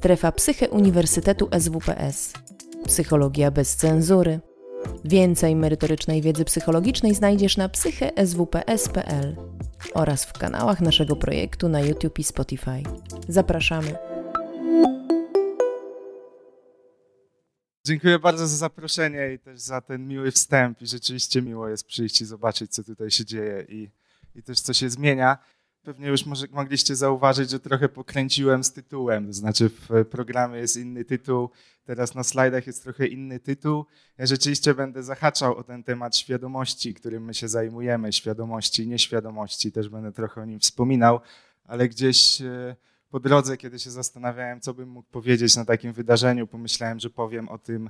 Strefa Psyche Uniwersytetu SWPS. Psychologia bez cenzury. Więcej merytorycznej wiedzy psychologicznej znajdziesz na psycheswps.pl oraz w kanałach naszego projektu na YouTube i Spotify. Zapraszamy. Dziękuję bardzo za zaproszenie i też za ten miły wstęp i rzeczywiście miło jest przyjść i zobaczyć, co tutaj się dzieje i też co się zmienia. Pewnie już mogliście zauważyć, że trochę pokręciłem z tytułem, to znaczy w programie jest inny tytuł, teraz na slajdach jest trochę inny tytuł. Ja rzeczywiście będę zahaczał o ten temat świadomości, którym my się zajmujemy, świadomości i nieświadomości, też będę trochę o nim wspominał, ale gdzieś po drodze, kiedy się zastanawiałem, co bym mógł powiedzieć na takim wydarzeniu, pomyślałem, że powiem o tym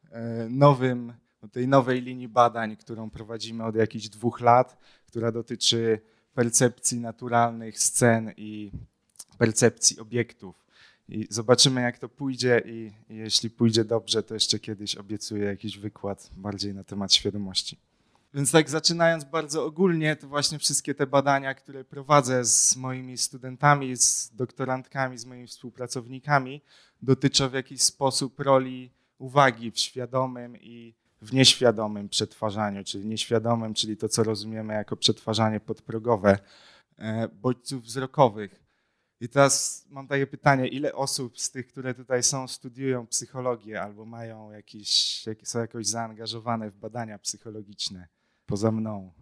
o tej nowej linii badań, którą prowadzimy od jakichś 2 lat, która dotyczy percepcji naturalnych scen i percepcji obiektów. I zobaczymy, jak to pójdzie i jeśli pójdzie dobrze, to jeszcze kiedyś obiecuję jakiś wykład bardziej na temat świadomości. Więc tak zaczynając bardzo ogólnie, to właśnie wszystkie te badania, które prowadzę z moimi studentami, z doktorantkami, z moimi współpracownikami, dotyczą w jakiś sposób roli uwagi w świadomym i w nieświadomym przetwarzaniu, czyli nieświadomym, czyli to, co rozumiemy jako przetwarzanie podprogowe bodźców wzrokowych. I teraz mam takie pytanie, ile osób z tych, które tutaj są, studiują psychologię albo są jakoś zaangażowane w badania psychologiczne poza mną?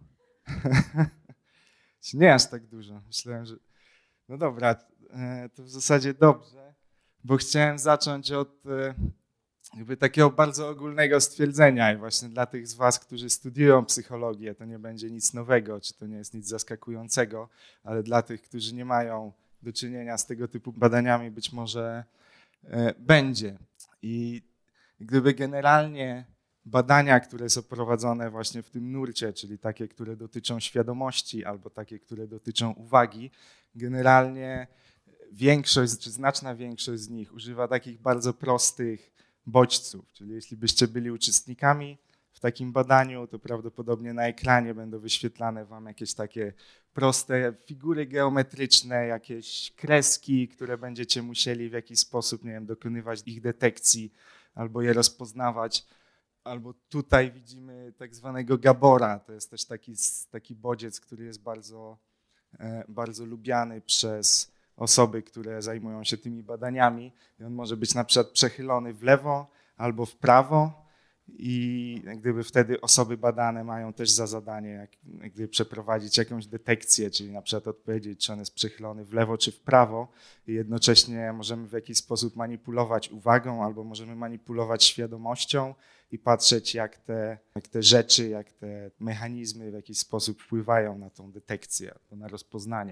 Nie aż tak dużo. Myślałem, że no dobra, to w zasadzie dobrze, bo chciałem zacząć od jakby takiego bardzo ogólnego stwierdzenia i właśnie dla tych z was, którzy studiują psychologię, to nie będzie nic nowego, czy to nie jest nic zaskakującego, ale dla tych, którzy nie mają do czynienia z tego typu badaniami, być może będzie. I gdyby generalnie badania, które są prowadzone właśnie w tym nurcie, czyli takie, które dotyczą świadomości albo takie, które dotyczą uwagi, generalnie większość, czy znaczna większość z nich używa takich bardzo prostych bodźców, czyli jeśli byście byli uczestnikami w takim badaniu, to prawdopodobnie na ekranie będą wyświetlane wam jakieś takie proste figury geometryczne, jakieś kreski, które będziecie musieli w jakiś sposób, nie wiem, dokonywać ich detekcji albo je rozpoznawać. Albo tutaj widzimy tak zwanego Gabora, to jest też taki bodziec, który jest bardzo, bardzo lubiany przez osoby, które zajmują się tymi badaniami. I on może być na przykład przechylony w lewo albo w prawo i jak gdyby wtedy osoby badane mają też za zadanie jak gdyby przeprowadzić jakąś detekcję, czyli na przykład odpowiedzieć, czy on jest przechylony w lewo czy w prawo i jednocześnie możemy w jakiś sposób manipulować uwagą albo możemy manipulować świadomością i patrzeć, jak te rzeczy, jak te mechanizmy w jakiś sposób wpływają na tą detekcję, na rozpoznanie.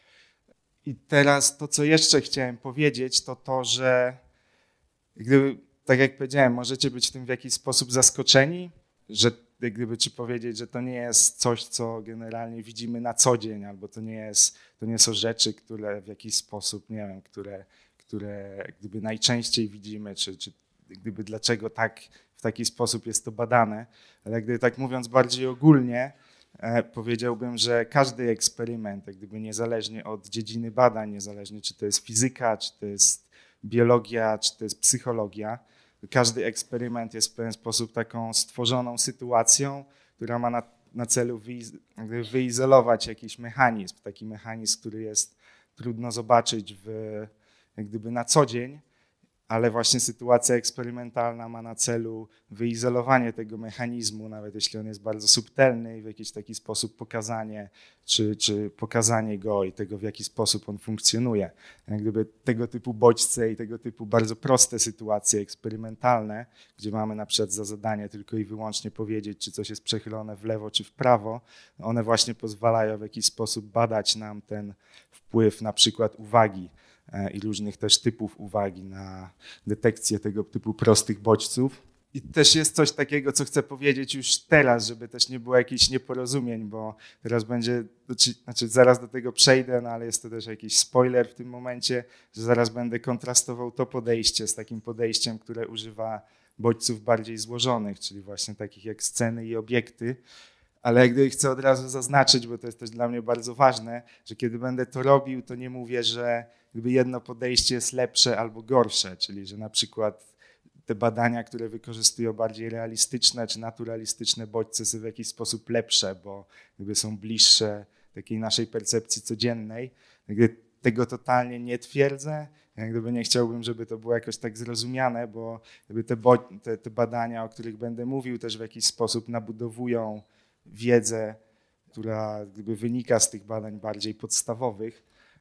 I teraz to, co jeszcze chciałem powiedzieć, to to, że gdyby, tak jak powiedziałem, możecie być w tym w jakiś sposób zaskoczeni, że jak gdyby czy powiedzieć, że to nie jest coś, co generalnie widzimy na co dzień, albo to nie są rzeczy, które w jakiś sposób, nie wiem, które jak gdyby najczęściej widzimy, czy gdyby dlaczego w taki sposób jest to badane. Ale gdyby tak mówiąc bardziej ogólnie, powiedziałbym, że każdy eksperyment, jak gdyby niezależnie od dziedziny badań, niezależnie czy to jest fizyka, czy to jest biologia, czy to jest psychologia, każdy eksperyment jest w pewien sposób taką stworzoną sytuacją, która ma na celu wyizolować jakiś mechanizm, taki mechanizm, który jest trudno zobaczyć jak gdyby na co dzień, ale właśnie sytuacja eksperymentalna ma na celu wyizolowanie tego mechanizmu, nawet jeśli on jest bardzo subtelny i w jakiś taki sposób pokazanie, czy pokazanie go i tego, w jaki sposób on funkcjonuje. Jak gdyby tego typu bodźce i tego typu bardzo proste sytuacje eksperymentalne, gdzie mamy na przykład za zadanie tylko i wyłącznie powiedzieć, czy coś jest przechylone w lewo czy w prawo, one właśnie pozwalają w jakiś sposób badać nam ten wpływ na przykład uwagi i różnych też typów uwagi na detekcję tego typu prostych bodźców. I też jest coś takiego, co chcę powiedzieć już teraz, żeby też nie było jakichś nieporozumień, bo teraz będzie, znaczy zaraz do tego przejdę, no ale jest to też jakiś spoiler w tym momencie, że zaraz będę kontrastował to podejście z takim podejściem, które używa bodźców bardziej złożonych, czyli właśnie takich jak sceny i obiekty. Ale jak gdyby chcę od razu zaznaczyć, bo to jest też dla mnie bardzo ważne, że kiedy będę to robił, to nie mówię, że gdyby jedno podejście jest lepsze albo gorsze, czyli że na przykład te badania, które wykorzystują bardziej realistyczne czy naturalistyczne bodźce są w jakiś sposób lepsze, bo gdyby są bliższe takiej naszej percepcji codziennej. Gdyby tego totalnie nie twierdzę, jak gdyby nie chciałbym, żeby to było jakoś tak zrozumiane, bo gdyby te badania, o których będę mówił, też w jakiś sposób nabudowują wiedzę, która gdyby wynika z tych badań bardziej podstawowych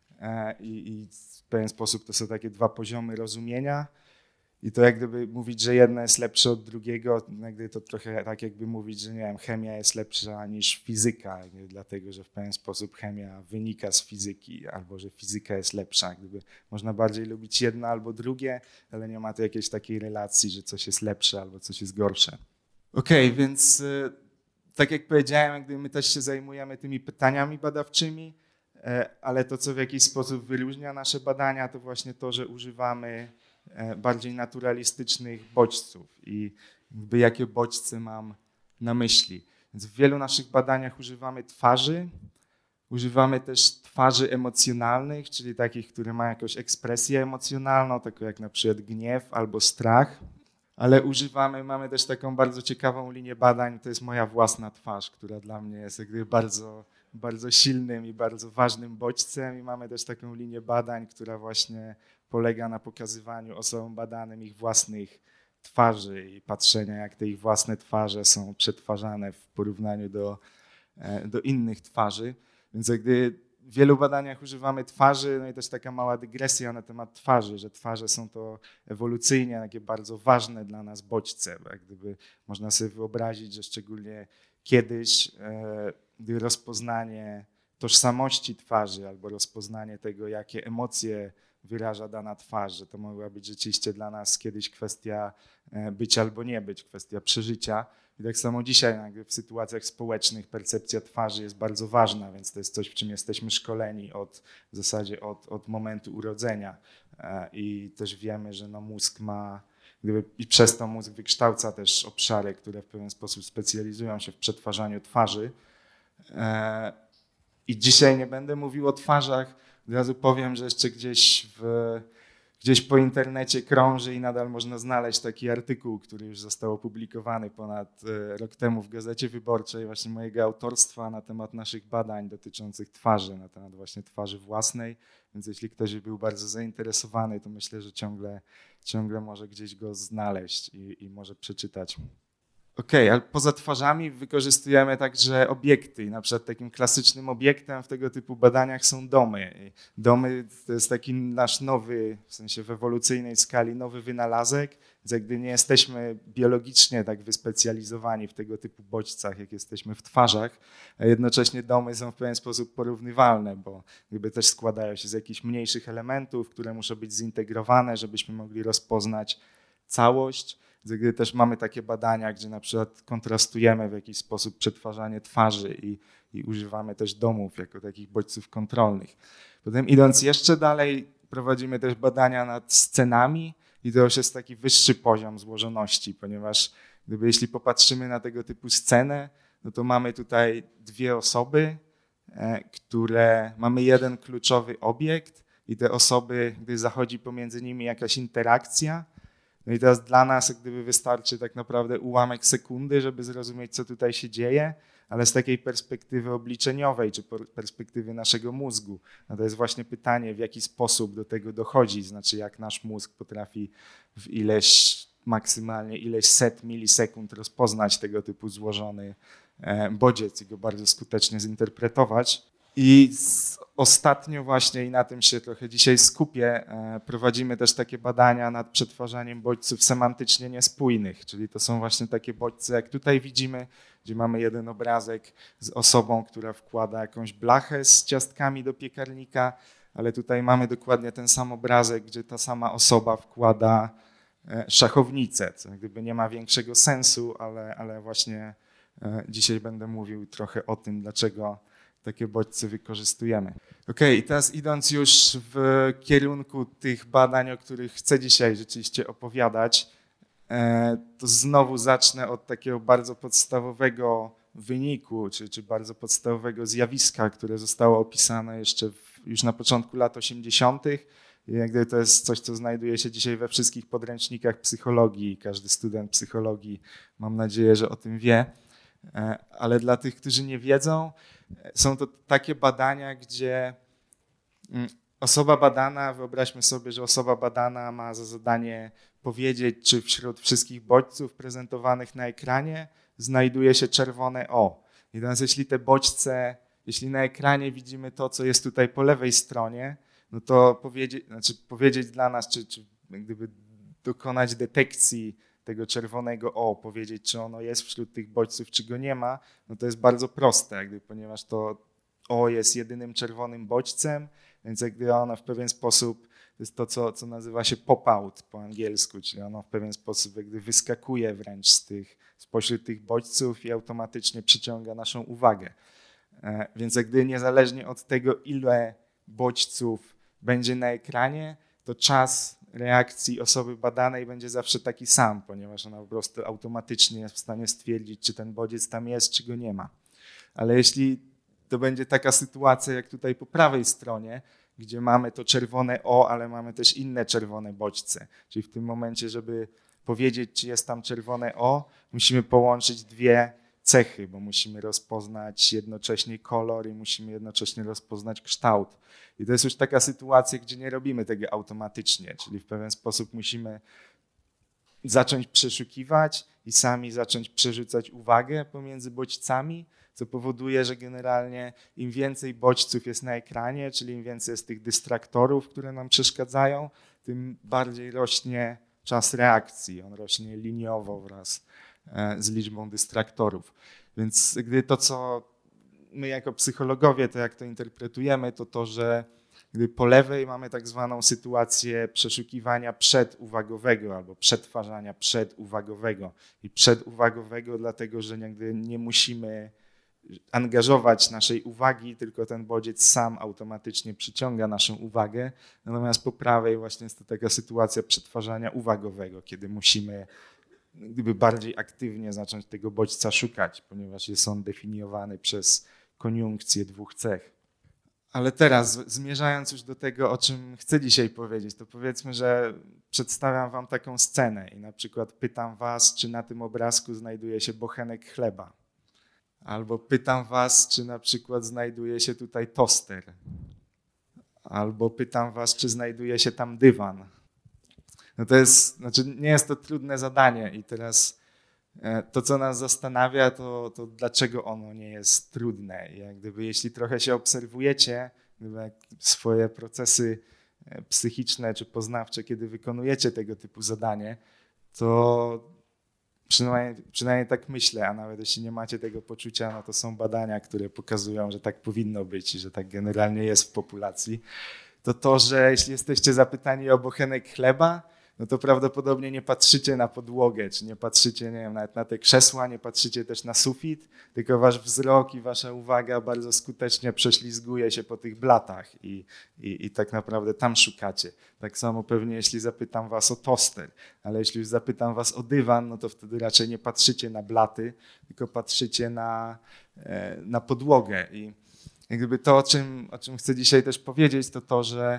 i w pewien sposób to są takie dwa poziomy rozumienia. I to jak gdyby mówić, że jedno jest lepsze od drugiego, jak gdyby to trochę tak jakby mówić, że nie wiem, chemia jest lepsza niż fizyka, dlatego że w pewien sposób chemia wynika z fizyki, albo że fizyka jest lepsza. Jak gdyby można bardziej lubić jedno albo drugie, ale nie ma tu jakiejś takiej relacji, że coś jest lepsze albo coś jest gorsze. Okej, więc tak jak powiedziałem, jak gdyby my też się zajmujemy tymi pytaniami badawczymi, ale to, co w jakiś sposób wyróżnia nasze badania, to właśnie to, że używamy bardziej naturalistycznych bodźców i jakby jakie bodźce mam na myśli. Więc w wielu naszych badaniach używamy twarzy, używamy też twarzy emocjonalnych, czyli takich, które mają jakąś ekspresję emocjonalną, taką jak na przykład gniew albo strach, ale mamy też taką bardzo ciekawą linię badań, to jest moja własna twarz, która dla mnie jest jakby bardzo, bardzo silnym i bardzo ważnym bodźcem i mamy też taką linię badań, która właśnie polega na pokazywaniu osobom badanym ich własnych twarzy i patrzenia, jak te ich własne twarze są przetwarzane w porównaniu do innych twarzy. Więc gdy w wielu badaniach używamy twarzy, no i też taka mała dygresja na temat twarzy, że twarze są to ewolucyjnie takie bardzo ważne dla nas bodźce. Bo jak gdyby można sobie wyobrazić, że szczególnie kiedyś, gdy rozpoznanie tożsamości twarzy albo rozpoznanie tego, jakie emocje wyraża dana twarz, że to mogła być rzeczywiście dla nas kiedyś kwestia być albo nie być, kwestia przeżycia. I tak samo dzisiaj w sytuacjach społecznych percepcja twarzy jest bardzo ważna, więc to jest coś, w czym jesteśmy szkoleni w zasadzie od momentu urodzenia. I też wiemy, że mózg ma, i przez to mózg wykształca też obszary, które w pewien sposób specjalizują się w przetwarzaniu twarzy. I dzisiaj nie będę mówił o twarzach, od razu powiem, że jeszcze gdzieś po internecie krąży i nadal można znaleźć taki artykuł, który już został opublikowany ponad rok temu w Gazecie Wyborczej, właśnie mojego autorstwa na temat naszych badań dotyczących twarzy, na temat właśnie twarzy własnej. Więc jeśli ktoś był bardzo zainteresowany, to myślę, że ciągle może gdzieś go znaleźć i może przeczytać. Okej, ale poza twarzami wykorzystujemy także obiekty. I na przykład takim klasycznym obiektem w tego typu badaniach są domy. I domy to jest taki nasz nowy, w sensie w ewolucyjnej skali, nowy wynalazek, więc gdy nie jesteśmy biologicznie tak wyspecjalizowani w tego typu bodźcach, jak jesteśmy w twarzach, a jednocześnie domy są w pewien sposób porównywalne, bo jakby też składają się z jakichś mniejszych elementów, które muszą być zintegrowane, żebyśmy mogli rozpoznać całość. Gdy też mamy takie badania, gdzie na przykład kontrastujemy w jakiś sposób przetwarzanie twarzy i używamy też domów jako takich bodźców kontrolnych. Potem idąc jeszcze dalej, prowadzimy też badania nad scenami i to już jest taki wyższy poziom złożoności, ponieważ jeśli popatrzymy na tego typu scenę, no to mamy tutaj dwie osoby, mamy jeden kluczowy obiekt i te osoby, gdy zachodzi pomiędzy nimi jakaś interakcja, no i teraz dla nas jak gdyby wystarczy tak naprawdę ułamek sekundy, żeby zrozumieć, co tutaj się dzieje, ale z takiej perspektywy obliczeniowej czy perspektywy naszego mózgu. No to jest właśnie pytanie, w jaki sposób do tego dochodzi, znaczy jak nasz mózg potrafi w maksymalnie ileś set milisekund rozpoznać tego typu złożony bodziec i go bardzo skutecznie zinterpretować. I ostatnio właśnie, i na tym się trochę dzisiaj skupię, prowadzimy też takie badania nad przetwarzaniem bodźców semantycznie niespójnych, czyli to są właśnie takie bodźce, jak tutaj widzimy, gdzie mamy jeden obrazek z osobą, która wkłada jakąś blachę z ciastkami do piekarnika, ale tutaj mamy dokładnie ten sam obrazek, gdzie ta sama osoba wkłada szachownicę, co jak gdyby nie ma większego sensu, ale właśnie dzisiaj będę mówił trochę o tym, dlaczego takie bodźce wykorzystujemy. Okej, i teraz idąc już w kierunku tych badań, o których chcę dzisiaj rzeczywiście opowiadać, to znowu zacznę od takiego bardzo podstawowego wyniku, czy bardzo podstawowego zjawiska, które zostało opisane jeszcze już na początku lat 80. I jak gdyby to jest coś, co znajduje się dzisiaj we wszystkich podręcznikach psychologii. Każdy student psychologii, mam nadzieję, że o tym wie. Ale dla tych, którzy nie wiedzą, są to takie badania, gdzie osoba badana, wyobraźmy sobie, że osoba badana ma za zadanie powiedzieć, czy wśród wszystkich bodźców prezentowanych na ekranie znajduje się czerwone O. I teraz jeśli na ekranie widzimy to, co jest tutaj po lewej stronie, no to powiedzieć dla nas, czy gdyby dokonać detekcji tego czerwonego O, powiedzieć, czy ono jest wśród tych bodźców, czy go nie ma, no to jest bardzo proste, ponieważ to O jest jedynym czerwonym bodźcem, więc ono w pewien sposób, to jest to, co nazywa się pop-out po angielsku, czyli ono w pewien sposób wyskakuje wręcz spośród tych bodźców i automatycznie przyciąga naszą uwagę. Więc niezależnie od tego, ile bodźców będzie na ekranie, to czas reakcji osoby badanej będzie zawsze taki sam, ponieważ ona po prostu automatycznie jest w stanie stwierdzić, czy ten bodziec tam jest, czy go nie ma. Ale jeśli to będzie taka sytuacja, jak tutaj po prawej stronie, gdzie mamy to czerwone O, ale mamy też inne czerwone bodźce. Czyli w tym momencie, żeby powiedzieć, czy jest tam czerwone O, musimy połączyć dwie cechy, bo musimy rozpoznać jednocześnie kolor i musimy jednocześnie rozpoznać kształt. I to jest już taka sytuacja, gdzie nie robimy tego automatycznie, czyli w pewien sposób musimy zacząć przeszukiwać i sami zacząć przerzucać uwagę pomiędzy bodźcami, co powoduje, że generalnie im więcej bodźców jest na ekranie, czyli im więcej jest tych dystraktorów, które nam przeszkadzają, tym bardziej rośnie czas reakcji. On rośnie liniowo wraz z liczbą dystraktorów. Więc gdy to, co my jako psychologowie, to jak to interpretujemy, to że gdy po lewej mamy tak zwaną sytuację przeszukiwania przeduwagowego albo przetwarzania przeduwagowego. I przeduwagowego dlatego, że nie musimy angażować naszej uwagi, tylko ten bodziec sam automatycznie przyciąga naszą uwagę. Natomiast po prawej właśnie jest to taka sytuacja przetwarzania uwagowego, kiedy musimy bardziej aktywnie zacząć tego bodźca szukać, ponieważ jest on definiowany przez koniunkcję dwóch cech. Ale teraz, zmierzając już do tego, o czym chcę dzisiaj powiedzieć, to powiedzmy, że przedstawiam wam taką scenę i na przykład pytam was, czy na tym obrazku znajduje się bochenek chleba. Albo pytam was, czy na przykład znajduje się tutaj toster. Albo pytam was, czy znajduje się tam dywan. No nie jest to trudne zadanie i teraz to, co nas zastanawia, to dlaczego ono nie jest trudne. Jeśli trochę się obserwujecie, swoje procesy psychiczne czy poznawcze, kiedy wykonujecie tego typu zadanie, to przynajmniej tak myślę, a nawet jeśli nie macie tego poczucia, no to są badania, które pokazują, że tak powinno być i że tak generalnie jest w populacji. To, że jeśli jesteście zapytani o bochenek chleba, no to prawdopodobnie nie patrzycie na podłogę, czy nie patrzycie, nie wiem, nawet na te krzesła, nie patrzycie też na sufit, tylko wasz wzrok i wasza uwaga bardzo skutecznie prześlizguje się po tych blatach i tak naprawdę tam szukacie. Tak samo pewnie jeśli zapytam was o toster, ale jeśli już zapytam was o dywan, no to wtedy raczej nie patrzycie na blaty, tylko patrzycie na podłogę. I to, o czym chcę dzisiaj też powiedzieć, to że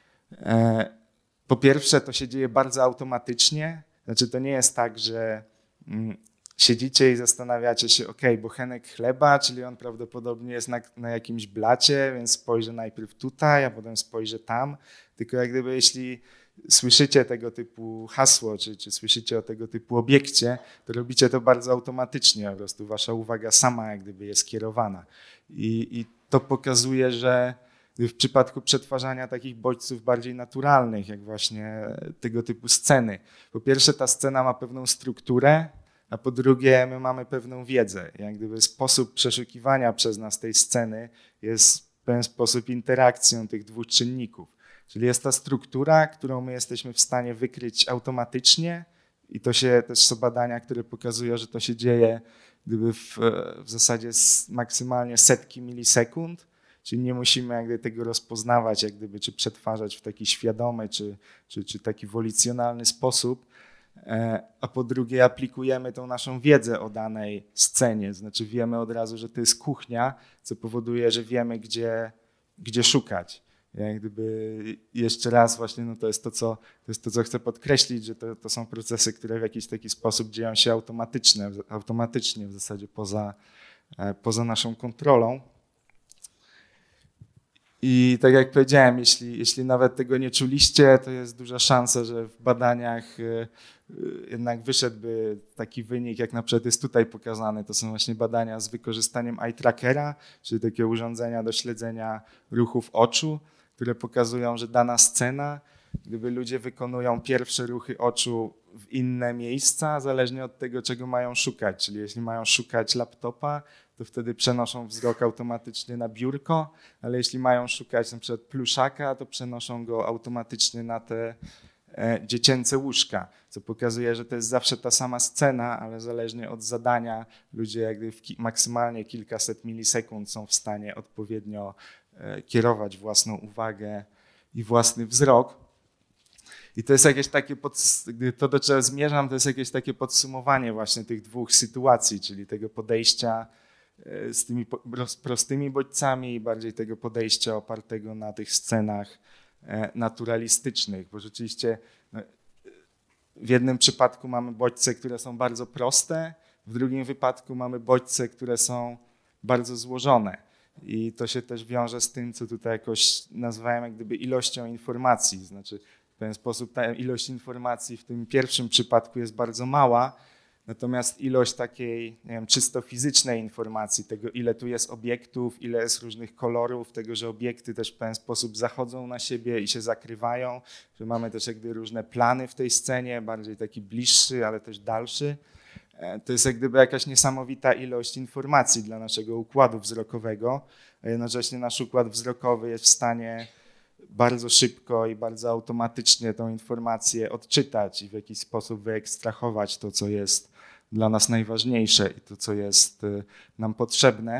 po pierwsze, to się dzieje bardzo automatycznie. Znaczy, to nie jest tak, że siedzicie i zastanawiacie się, bochenek chleba, czyli on prawdopodobnie jest na jakimś blacie, więc spojrzę najpierw tutaj, a potem spojrzę tam. Tylko jeśli słyszycie tego typu hasło, czy słyszycie o tego typu obiekcie, to robicie to bardzo automatycznie. Po prostu wasza uwaga sama jest skierowana. I to pokazuje, że w przypadku przetwarzania takich bodźców bardziej naturalnych, jak właśnie tego typu sceny. Po pierwsze, ta scena ma pewną strukturę, a po drugie, my mamy pewną wiedzę. Sposób przeszukiwania przez nas tej sceny jest w pewien sposób interakcją tych dwóch czynników. Czyli jest ta struktura, którą my jesteśmy w stanie wykryć automatycznie i to się też są badania, które pokazują, że to się dzieje w zasadzie maksymalnie setki milisekund. Czyli nie musimy tego rozpoznawać, czy przetwarzać w taki świadomy, czy taki wolicjonalny sposób. a po drugie aplikujemy tą naszą wiedzę o danej scenie, znaczy wiemy od razu, że to jest kuchnia, co powoduje, że wiemy, gdzie szukać. Jak gdyby jeszcze raz właśnie, no to jest to, co chcę podkreślić, że to są procesy, które w jakiś taki sposób dzieją się automatycznie w zasadzie poza naszą kontrolą. I tak jak powiedziałem, jeśli nawet tego nie czuliście, to jest duża szansa, że w badaniach jednak wyszedłby taki wynik, jak na przykład jest tutaj pokazany. To są właśnie badania z wykorzystaniem eye trackera, czyli takiego urządzenia do śledzenia ruchów oczu, które pokazują, że dana scena, gdyby ludzie wykonują pierwsze ruchy oczu w inne miejsca, zależnie od tego, czego mają szukać. Czyli jeśli mają szukać laptopa, to wtedy przenoszą wzrok automatycznie na biurko, ale jeśli mają szukać na przykład pluszaka, to przenoszą go automatycznie na te dziecięce łóżka, co pokazuje, że to jest zawsze ta sama scena, ale zależnie od zadania ludzie jakby maksymalnie kilkaset milisekund są w stanie odpowiednio kierować własną uwagę i własny wzrok. I to jest jakieś takie, to do czego zmierzam, to jest jakieś takie podsumowanie właśnie tych dwóch sytuacji, czyli tego podejścia z tymi prostymi bodźcami i bardziej tego podejścia opartego na tych scenach naturalistycznych, bo rzeczywiście w jednym przypadku mamy bodźce, które są bardzo proste, w drugim wypadku mamy bodźce, które są bardzo złożone. I to się też wiąże z tym, co tutaj jakoś nazwałem jak gdyby ilością informacji. Znaczy w pewien sposób ta ilość informacji w tym pierwszym przypadku jest bardzo mała, natomiast ilość takiej, nie wiem, czysto fizycznej informacji, tego ile tu jest obiektów, ile jest różnych kolorów, tego, że obiekty też w pewien sposób zachodzą na siebie i się zakrywają, że mamy też jakby różne plany w tej scenie, bardziej taki bliższy, ale też dalszy. To jest jak gdyby jakaś niesamowita ilość informacji dla naszego układu wzrokowego, a jednocześnie nasz układ wzrokowy jest w stanie bardzo szybko i bardzo automatycznie tą informację odczytać i w jakiś sposób wyekstrahować to, co jest dla nas najważniejsze i to, co jest nam potrzebne.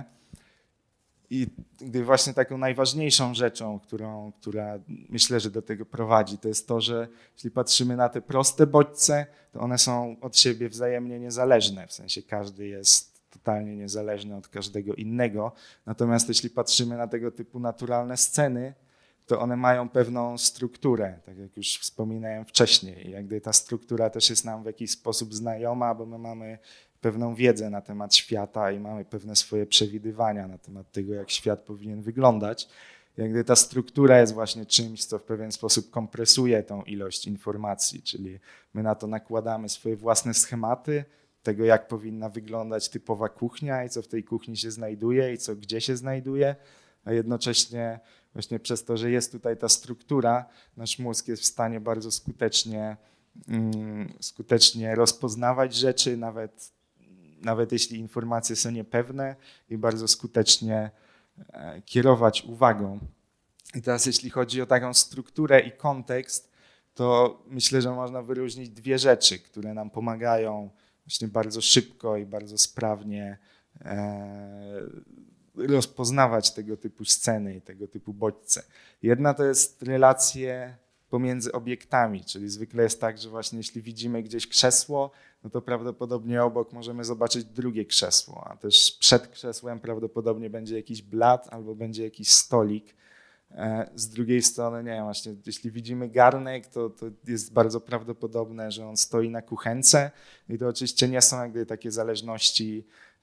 I gdy właśnie taką najważniejszą rzeczą, która myślę, że do tego prowadzi, to jest to, że jeśli patrzymy na te proste bodźce, to one są od siebie wzajemnie niezależne, w sensie każdy jest totalnie niezależny od każdego innego. Natomiast jeśli patrzymy na tego typu naturalne sceny, to one mają pewną strukturę, tak jak już wspominałem wcześniej. Jak gdy ta struktura też jest nam w jakiś sposób znajoma, bo my mamy pewną wiedzę na temat świata i mamy pewne swoje przewidywania na temat tego, jak świat powinien wyglądać. Jak gdy ta struktura jest właśnie czymś, co w pewien sposób kompresuje tą ilość informacji, czyli my na to nakładamy swoje własne schematy tego, jak powinna wyglądać typowa kuchnia i co w tej kuchni się znajduje i co gdzie się znajduje, a jednocześnie właśnie przez to, że jest tutaj ta struktura, nasz mózg jest w stanie bardzo skutecznie rozpoznawać rzeczy, nawet jeśli informacje są niepewne i bardzo skutecznie kierować uwagą. I teraz jeśli chodzi o taką strukturę i kontekst, to myślę, że można wyróżnić dwie rzeczy, które nam pomagają właśnie bardzo szybko i bardzo sprawnie rozpoznawać tego typu sceny i tego typu bodźce. Jedna to jest relacje pomiędzy obiektami, czyli zwykle jest tak, że właśnie jeśli widzimy gdzieś krzesło, no to prawdopodobnie obok możemy zobaczyć drugie krzesło, a też przed krzesłem prawdopodobnie będzie jakiś blat albo będzie jakiś stolik. Z drugiej strony, nie wiem, właśnie jeśli widzimy garnek, to jest bardzo prawdopodobne, że on stoi na kuchence i to oczywiście nie są jak gdyby takie zależności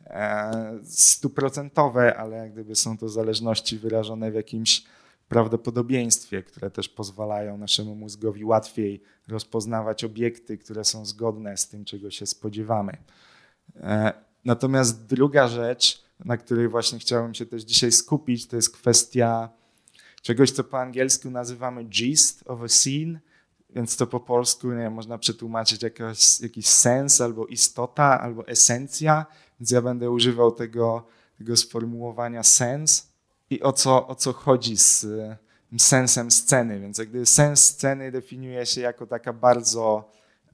100%, ale jak gdyby są to zależności wyrażone w jakimś prawdopodobieństwie, które też pozwalają naszemu mózgowi łatwiej rozpoznawać obiekty, które są zgodne z tym, czego się spodziewamy. Natomiast druga rzecz, na której właśnie chciałem się też dzisiaj skupić, to jest kwestia czegoś, co po angielsku nazywamy gist of a scene, więc to po polsku nie wiem, można przetłumaczyć jakiś sens, albo istota, albo esencja, więc ja będę używał tego sformułowania sens i o co chodzi z sensem sceny. Więc jak gdyby sens sceny definiuje się jako taka bardzo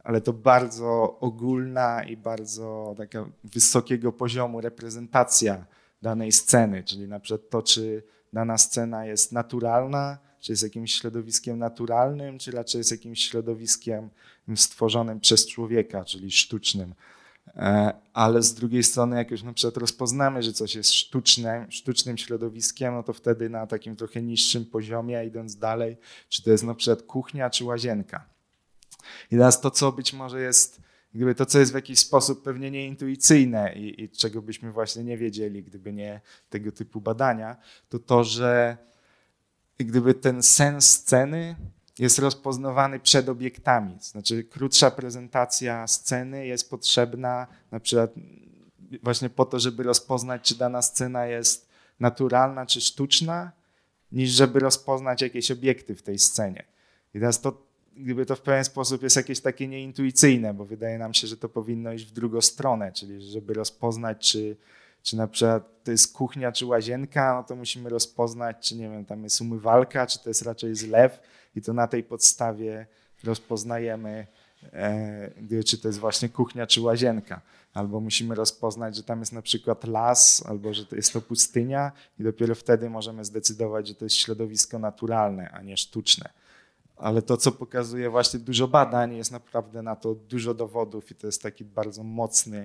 ogólna i bardzo taka wysokiego poziomu reprezentacja danej sceny, czyli na przykład to, czy dana scena jest naturalna, czy jest jakimś środowiskiem naturalnym, czy raczej jest jakimś środowiskiem stworzonym przez człowieka, czyli sztucznym. Ale z drugiej strony, jak już na przykład rozpoznamy, że coś jest sztucznym środowiskiem, no to wtedy na takim trochę niższym poziomie, idąc dalej, czy to jest na przykład kuchnia, czy łazienka. I teraz to, co być może jest, gdyby to, co jest w jakiś sposób pewnie nieintuicyjne i czego byśmy właśnie nie wiedzieli, gdyby nie tego typu badania, to, że gdyby ten sens sceny jest rozpoznawany przed obiektami. Znaczy krótsza prezentacja sceny jest potrzebna na przykład właśnie po to, żeby rozpoznać, czy dana scena jest naturalna, czy sztuczna, niż żeby rozpoznać jakieś obiekty w tej scenie. I teraz gdyby to w pewien sposób jest jakieś takie nieintuicyjne, bo wydaje nam się, że to powinno iść w drugą stronę, czyli żeby rozpoznać, czy na przykład to jest kuchnia, czy łazienka, no to musimy rozpoznać, czy nie wiem, tam jest umywalka, czy to jest raczej zlew i to na tej podstawie rozpoznajemy, czy to jest właśnie kuchnia, czy łazienka. Albo musimy rozpoznać, że tam jest na przykład las, albo że to jest to pustynia i dopiero wtedy możemy zdecydować, że to jest środowisko naturalne, a nie sztuczne. Ale to, co pokazuje właśnie dużo badań, jest naprawdę na to dużo dowodów i to jest taki bardzo mocny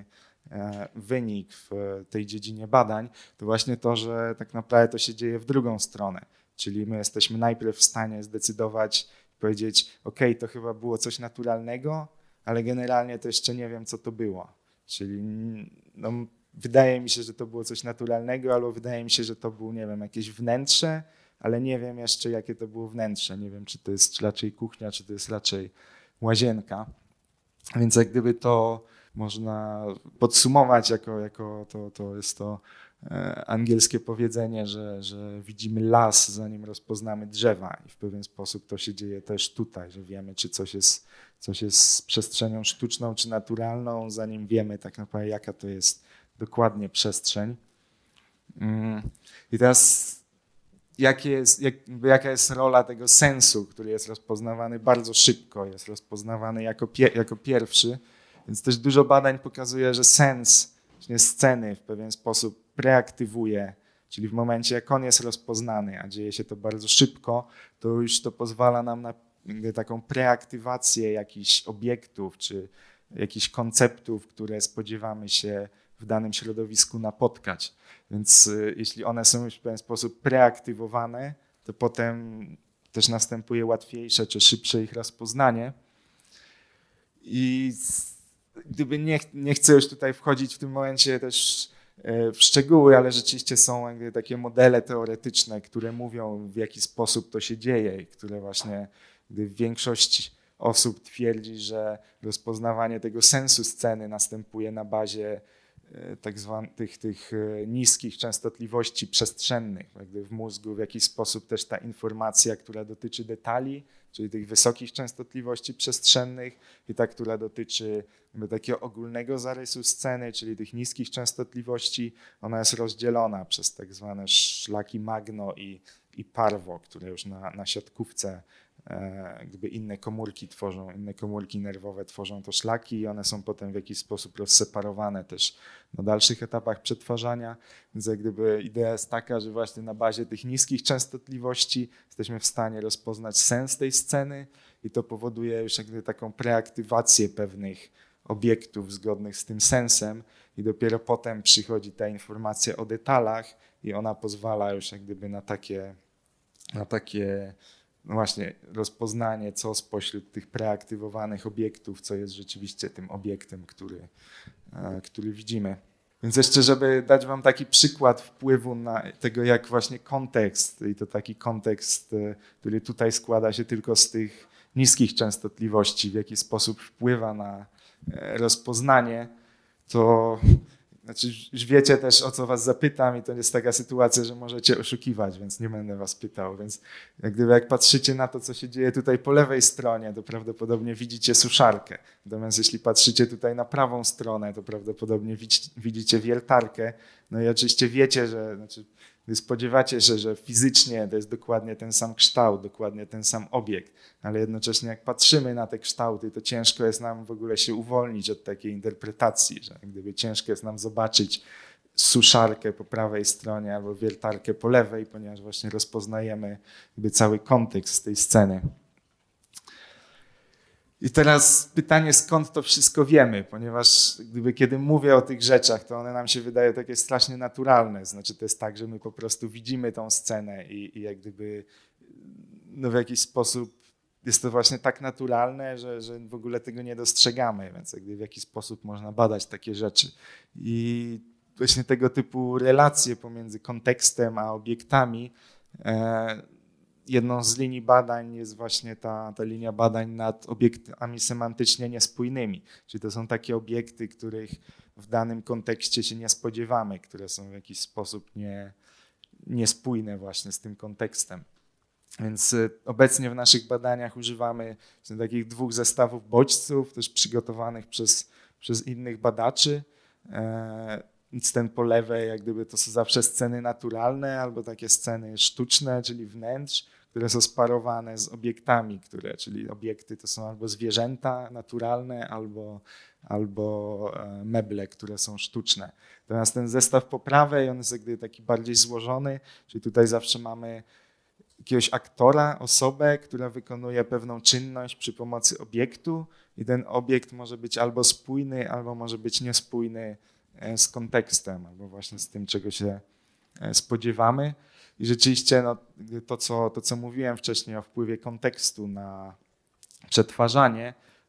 wynik w tej dziedzinie badań, to właśnie to, że tak naprawdę to się dzieje w drugą stronę. Czyli my jesteśmy najpierw w stanie zdecydować, powiedzieć, ok, to chyba było coś naturalnego, ale generalnie to jeszcze nie wiem, co to było. Czyli no, wydaje mi się, że to było coś naturalnego, albo wydaje mi się, że to było, nie wiem, jakieś wnętrze, ale nie wiem jeszcze, jakie to było wnętrze. Nie wiem, czy to jest raczej kuchnia, czy to jest raczej łazienka. Więc jak gdyby to można podsumować to jest to angielskie powiedzenie, że widzimy las, zanim rozpoznamy drzewa i w pewien sposób to się dzieje też tutaj, że wiemy, czy coś jest przestrzenią sztuczną czy naturalną, zanim wiemy tak naprawdę, jaka to jest dokładnie przestrzeń. I teraz jaka jest rola tego sensu, który jest rozpoznawany bardzo szybko, jest rozpoznawany jako pierwszy, więc też dużo badań pokazuje, że sens sceny w pewien sposób preaktywuje, czyli w momencie, jak on jest rozpoznany, a dzieje się to bardzo szybko, to już to pozwala nam na taką preaktywację jakichś obiektów czy jakichś konceptów, które spodziewamy się w danym środowisku napotkać. Więc jeśli one są już w pewien sposób preaktywowane, to potem też następuje łatwiejsze czy szybsze ich rozpoznanie. I gdyby nie chcę już tutaj wchodzić w tym momencie też w szczegóły, ale rzeczywiście są jakby takie modele teoretyczne, które mówią, w jaki sposób to się dzieje i które właśnie, gdy większość osób twierdzi, że rozpoznawanie tego sensu sceny następuje na bazie tak zwanych tych niskich częstotliwości przestrzennych. Jakby w mózgu w jakiś sposób też ta informacja, która dotyczy detali, czyli tych wysokich częstotliwości przestrzennych i ta, która dotyczy takiego ogólnego zarysu sceny, czyli tych niskich częstotliwości, ona jest rozdzielona przez tak zwane szlaki magno i parvo, które już na siatkówce gdyby inne komórki nerwowe tworzą to szlaki i one są potem w jakiś sposób rozseparowane też na dalszych etapach przetwarzania. Więc jak gdyby idea jest taka, że właśnie na bazie tych niskich częstotliwości jesteśmy w stanie rozpoznać sens tej sceny i to powoduje już jakby taką preaktywację pewnych obiektów zgodnych z tym sensem i dopiero potem przychodzi ta informacja o detalach i ona pozwala już jak gdyby na takie no właśnie rozpoznanie, co spośród tych preaktywowanych obiektów, co jest rzeczywiście tym obiektem, który widzimy. Więc jeszcze, żeby dać wam taki przykład wpływu na tego, jak właśnie kontekst, i to taki kontekst, który tutaj składa się tylko z tych niskich częstotliwości, w jaki sposób wpływa na rozpoznanie, to znaczy już wiecie też, o co was zapytam i to jest taka sytuacja, że możecie oszukiwać, więc nie będę was pytał. Więc jak patrzycie na to, co się dzieje tutaj po lewej stronie, to prawdopodobnie widzicie suszarkę. Natomiast jeśli patrzycie tutaj na prawą stronę, to prawdopodobnie widzicie wiertarkę. No i oczywiście wiecie, wy spodziewacie się, że fizycznie to jest dokładnie ten sam kształt, dokładnie ten sam obiekt, ale jednocześnie jak patrzymy na te kształty, to ciężko jest nam w ogóle się uwolnić od takiej interpretacji, że gdyby ciężko jest nam zobaczyć suszarkę po prawej stronie albo wiertarkę po lewej, ponieważ właśnie rozpoznajemy jakby cały kontekst tej sceny. I teraz pytanie, skąd to wszystko wiemy, ponieważ kiedy mówię o tych rzeczach, to one nam się wydają takie strasznie naturalne. Znaczy to jest tak, że my po prostu widzimy tą scenę i jak gdyby w jakiś sposób jest to właśnie tak naturalne, że w ogóle tego nie dostrzegamy, więc jak gdyby w jakiś sposób można badać takie rzeczy. I właśnie tego typu relacje pomiędzy kontekstem a obiektami, jedną z linii badań jest właśnie ta linia badań nad obiektami semantycznie niespójnymi. Czyli to są takie obiekty, których w danym kontekście się nie spodziewamy, które są w jakiś sposób niespójne właśnie z tym kontekstem. Więc obecnie w naszych badaniach używamy takich 2 zestawów bodźców, też przygotowanych przez innych badaczy. Więc ten po lewej, jak gdyby to są zawsze sceny naturalne albo takie sceny sztuczne, czyli wnętrz, które są sparowane z obiektami, czyli obiekty to są albo zwierzęta naturalne, albo meble, które są sztuczne. Natomiast ten zestaw po prawej, on jest jak gdyby taki bardziej złożony, czyli tutaj zawsze mamy jakiegoś aktora, osobę, która wykonuje pewną czynność przy pomocy obiektu i ten obiekt może być albo spójny, albo może być niespójny z kontekstem, albo właśnie z tym, czego się spodziewamy. I rzeczywiście to, co mówiłem wcześniej o wpływie kontekstu na przetwarzanie,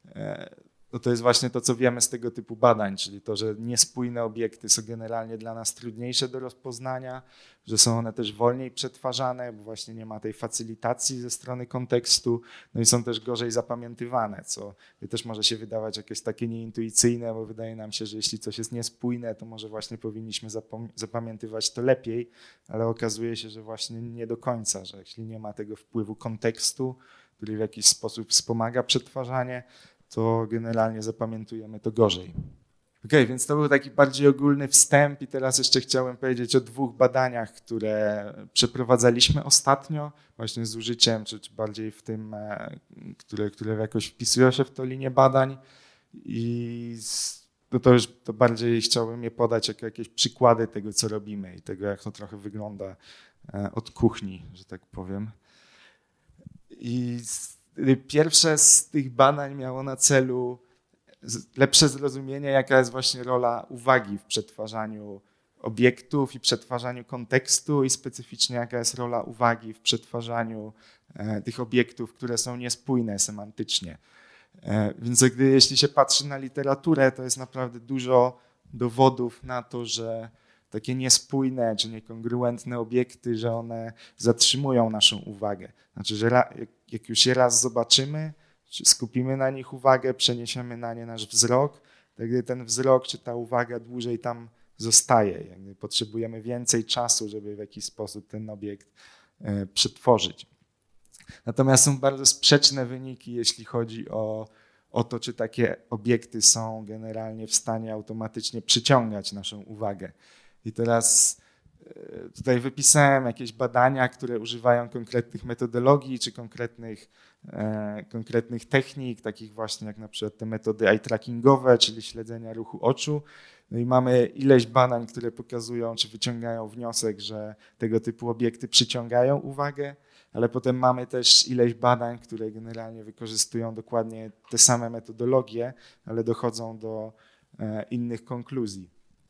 to jest właśnie to, co wiemy z tego typu badań, czyli to, że niespójne obiekty są generalnie dla nas trudniejsze do rozpoznania, że są one też wolniej przetwarzane, bo właśnie nie ma tej facylitacji ze strony kontekstu, no i są też gorzej zapamiętywane, co też może się wydawać jakieś takie nieintuicyjne, bo wydaje nam się, że jeśli coś jest niespójne, to może właśnie powinniśmy zapamiętywać to lepiej, ale okazuje się, że właśnie nie do końca, że jeśli nie ma tego wpływu kontekstu, który w jakiś sposób wspomaga przetwarzanie, to generalnie zapamiętujemy to gorzej. Okej, więc to był taki bardziej ogólny wstęp i teraz jeszcze chciałem powiedzieć o 2 badaniach, które przeprowadzaliśmy ostatnio, właśnie z użyciem, czy bardziej w tym, które jakoś wpisują się w tę linię badań i to bardziej chciałbym je podać jako jakieś przykłady tego, co robimy i tego, jak to trochę wygląda od kuchni, że tak powiem. I pierwsze z tych badań miało na celu lepsze zrozumienie, jaka jest właśnie rola uwagi w przetwarzaniu obiektów i przetwarzaniu kontekstu i specyficznie jaka jest rola uwagi w przetwarzaniu tych obiektów, które są niespójne semantycznie. Więc jeśli się patrzy na literaturę, to jest naprawdę dużo dowodów na to, że takie niespójne czy niekongruentne obiekty, że one zatrzymują naszą uwagę. Znaczy, że jak już je raz zobaczymy, czy skupimy na nich uwagę, przeniesiemy na nie nasz wzrok, to gdy ten wzrok czy ta uwaga dłużej tam zostaje. Jakby potrzebujemy więcej czasu, żeby w jakiś sposób ten obiekt przetworzyć. Natomiast są bardzo sprzeczne wyniki, jeśli chodzi o to, czy takie obiekty są generalnie w stanie automatycznie przyciągać naszą uwagę. I teraz tutaj wypisałem jakieś badania, które używają konkretnych metodologii czy konkretnych technik, takich właśnie jak na przykład te metody eye trackingowe, czyli śledzenia ruchu oczu. No i mamy ileś badań, które pokazują, czy wyciągają wniosek, że tego typu obiekty przyciągają uwagę, ale potem mamy też ileś badań, które generalnie wykorzystują dokładnie te same metodologie, ale dochodzą do innych konkluzji.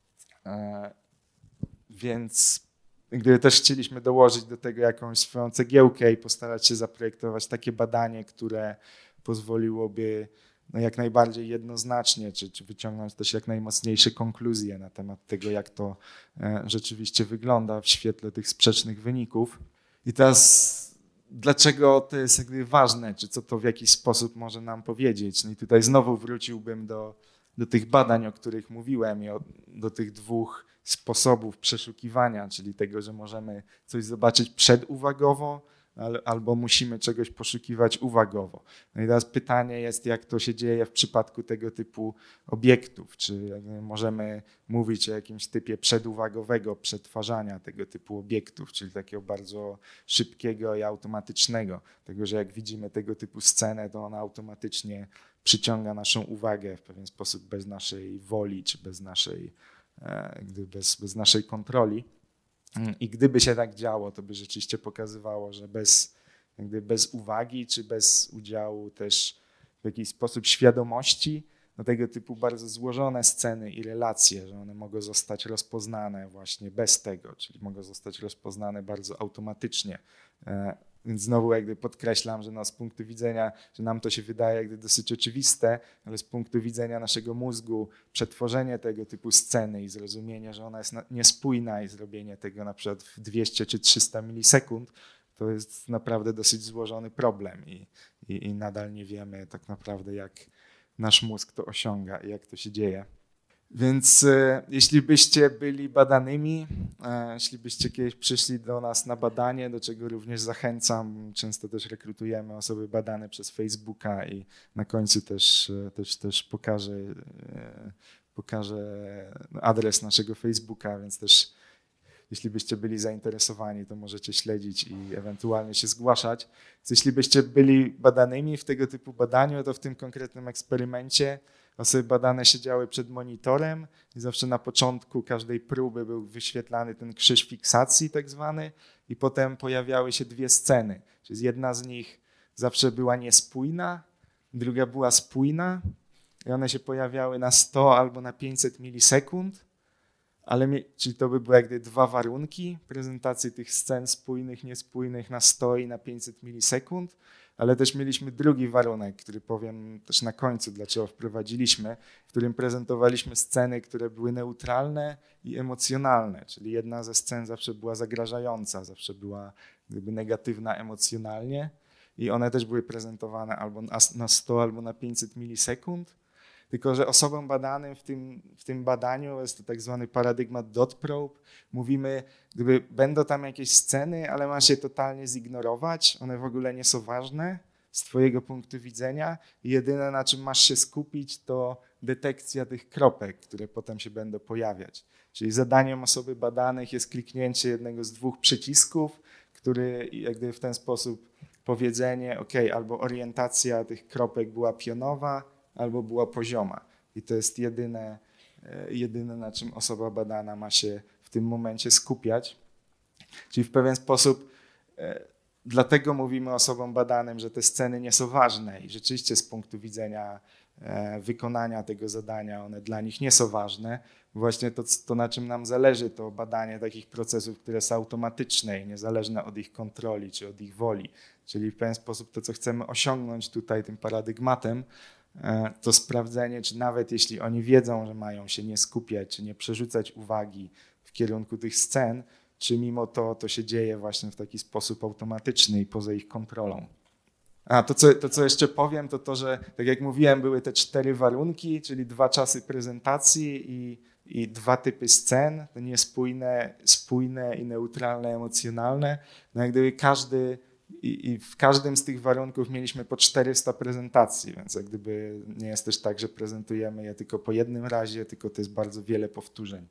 Więc gdyby też chcieliśmy dołożyć do tego jakąś swoją cegiełkę i postarać się zaprojektować takie badanie, które pozwoliłoby jak najbardziej jednoznacznie, czy wyciągnąć też jak najmocniejsze konkluzje na temat tego, jak to rzeczywiście wygląda w świetle tych sprzecznych wyników. I teraz dlaczego to jest jakby ważne, czy co to w jakiś sposób może nam powiedzieć? No i tutaj znowu wróciłbym do tych badań, o których mówiłem i do tych 2 sposobów przeszukiwania, czyli tego, że możemy coś zobaczyć przeduwagowo, albo musimy czegoś poszukiwać uwagowo. No i teraz pytanie jest, jak to się dzieje w przypadku tego typu obiektów, czy możemy mówić o jakimś typie przeduwagowego przetwarzania tego typu obiektów, czyli takiego bardzo szybkiego i automatycznego, tego, że jak widzimy tego typu scenę, to ona automatycznie przyciąga naszą uwagę w pewien sposób bez naszej woli, czy bez naszej gdy bez naszej kontroli. I gdyby się tak działo, to by rzeczywiście pokazywało, że bez uwagi czy bez udziału też w jakiś sposób świadomości, no tego typu bardzo złożone sceny i relacje, że one mogą zostać rozpoznane właśnie bez tego, czyli mogą zostać rozpoznane bardzo automatycznie. Więc znowu jakby podkreślam, że z punktu widzenia, że nam to się wydaje jakby dosyć oczywiste, ale z punktu widzenia naszego mózgu przetworzenie tego typu sceny i zrozumienie, że ona jest niespójna i zrobienie tego na przykład w 200 czy 300 milisekund, to jest naprawdę dosyć złożony problem i nadal nie wiemy tak naprawdę, jak nasz mózg to osiąga i jak to się dzieje. Więc jeśli byście byli badanymi, jeśli byście kiedyś przyszli do nas na badanie, do czego również zachęcam, często też rekrutujemy osoby badane przez Facebooka i na końcu też pokażę adres naszego Facebooka, więc też jeśli byście byli zainteresowani, to możecie śledzić i ewentualnie się zgłaszać. Więc jeśli byście byli badanymi w tego typu badaniu, to w tym konkretnym eksperymencie osoby badane siedziały przed monitorem i zawsze na początku każdej próby był wyświetlany ten krzyż fiksacji tak zwany i potem pojawiały się dwie sceny. Czyli jedna z nich zawsze była niespójna, druga była spójna i one się pojawiały na 100 albo na 500 milisekund, czyli to by były jakby dwa warunki prezentacji tych scen spójnych, niespójnych na 100 i na 500 milisekund. Ale też mieliśmy drugi warunek, który powiem też na końcu, dlaczego wprowadziliśmy, w którym prezentowaliśmy sceny, które były neutralne i emocjonalne, czyli jedna ze scen zawsze była zagrażająca, zawsze była jakby negatywna emocjonalnie i one też były prezentowane albo na 100, albo na 500 milisekund, tylko że osobom badanym w tym badaniu, jest to tak zwany paradygmat dot probe, mówimy, gdyby będą tam jakieś sceny, ale masz je totalnie zignorować, one w ogóle nie są ważne z twojego punktu widzenia i jedyne na czym masz się skupić to detekcja tych kropek, które potem się będą pojawiać. Czyli zadaniem osoby badanych jest kliknięcie jednego z dwóch przycisków, który jakby w ten sposób powiedzenie, albo orientacja tych kropek była pionowa, albo była pozioma. I to jest jedyne, na czym osoba badana ma się w tym momencie skupiać. Czyli w pewien sposób dlatego mówimy osobom badanym, że te sceny nie są ważne i rzeczywiście z punktu widzenia wykonania tego zadania one dla nich nie są ważne. Właśnie to na czym nam zależy, to badanie takich procesów, które są automatyczne i niezależne od ich kontroli czy od ich woli. Czyli w pewien sposób to, co chcemy osiągnąć tutaj tym paradygmatem, to sprawdzenie, czy nawet jeśli oni wiedzą, że mają się nie skupiać, czy nie przerzucać uwagi w kierunku tych scen, czy mimo to się dzieje właśnie w taki sposób automatyczny i poza ich kontrolą. To co jeszcze powiem, to, że tak jak mówiłem, były te 4 warunki, czyli 2 czasy prezentacji i 2 typy scen, te niespójne, spójne i neutralne, emocjonalne. No jak gdyby I w każdym z tych warunków mieliśmy po 400 prezentacji, więc jak gdyby nie jest też tak, że prezentujemy je tylko po jednym razie, tylko to jest bardzo wiele powtórzeń.